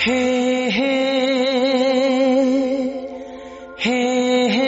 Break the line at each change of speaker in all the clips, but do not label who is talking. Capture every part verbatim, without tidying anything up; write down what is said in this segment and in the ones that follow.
हे हे हे हे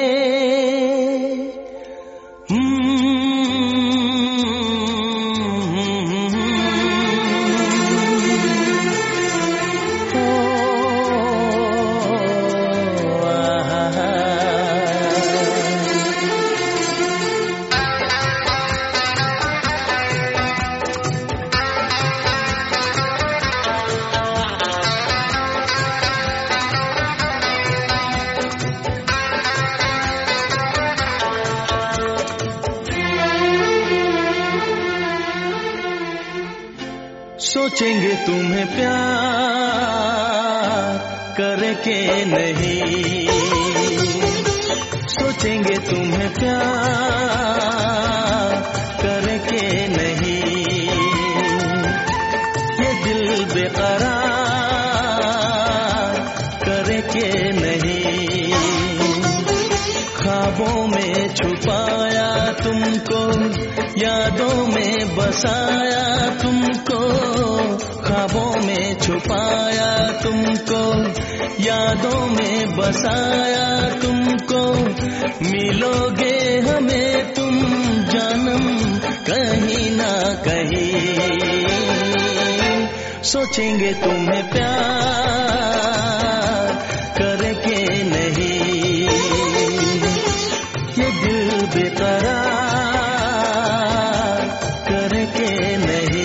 सोचेंगे तुम्हें प्यार करके नहीं, सोचेंगे तुम्हें प्यार करके नहीं, ये दिल बेकरार करके नहीं, ख्वाबों में छुपाया तुमको, यादों में बसाया तुमको, ख्वाबों में छुपाया तुमको, यादों में बसाया तुमको, मिलोगे हमें तुम जानम कहीं ना कहीं, सोचेंगे तुम्हें प्यार करके नहीं, ये दिल बेकरार करके नहीं।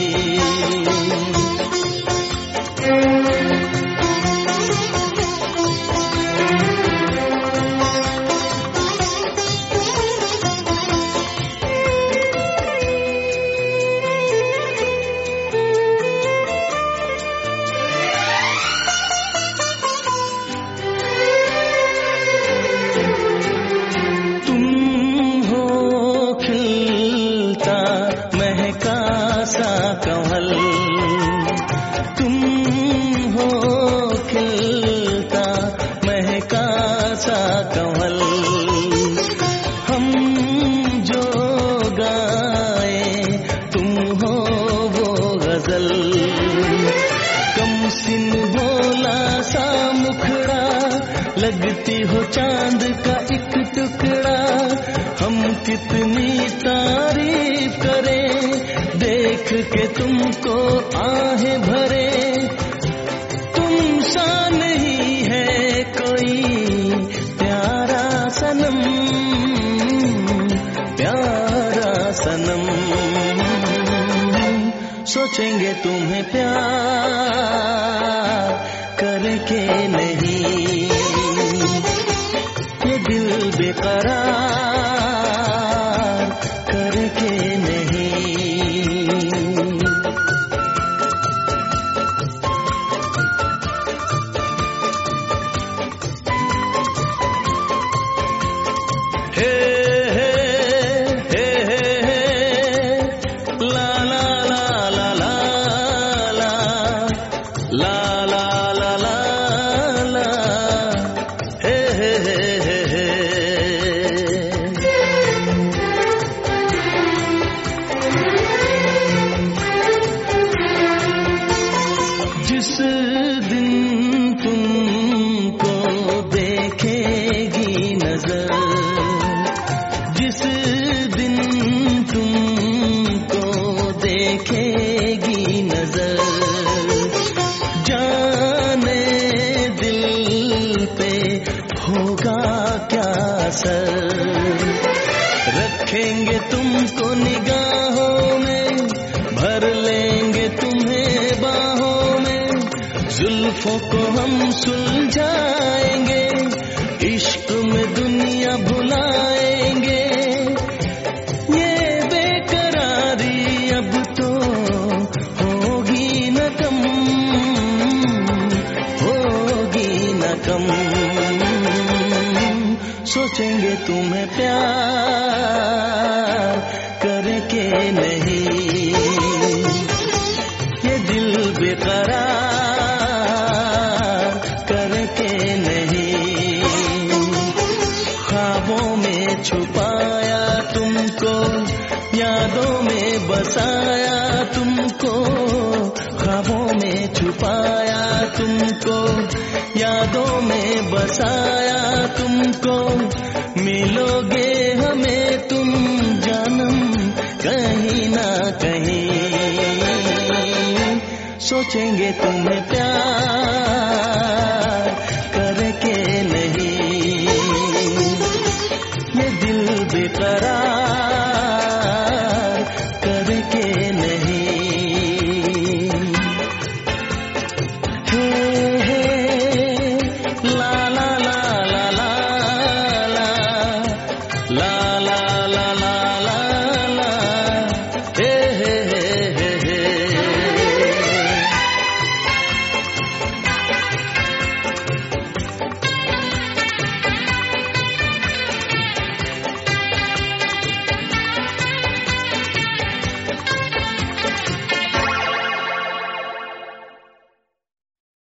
कमल तुम हो खिलता महका सा कमल, हम जो गाए तुम हो वो गजल, कम सिन भोला सा मुखड़ा, लगती हो चांद का एक टुकड़ा, हम कितनी तारीफ करें देख के तुमको आहें भरे, तुम सा नहीं है कोई प्यारा सनम, प्यारा सनम, सोचेंगे तुम्हें प्यार करके नहीं, ये दिल बेकरार करके नहीं। जिस दिन तुमको देखेगी नजर, जिस दिन तुमको देखेगी नजर, जाने दिल पे होगा क्या असर, रखेंगे तुमको निगाहों में, भर लेंगे तुम्हें बाहों में, जुल्फों को हम सुलझाएंगे, इश्क में दुनिया भुलाएंगे, ये बेकरारी अब तो होगी न कम, होगी न कम, सोचेंगे तुम्हें प्यार करके नहीं, ये दिल बेकरार करके नहीं, ख्वाबों में छुपाया तुमको, यादों में बसाया तुमको, ख्वाबों में छुपाया तुमको, यादों में बसाया तुमको, मिलोगे हमें तुम जानम कहीं ना कहीं, सोचेंगे तुम्हें प्यार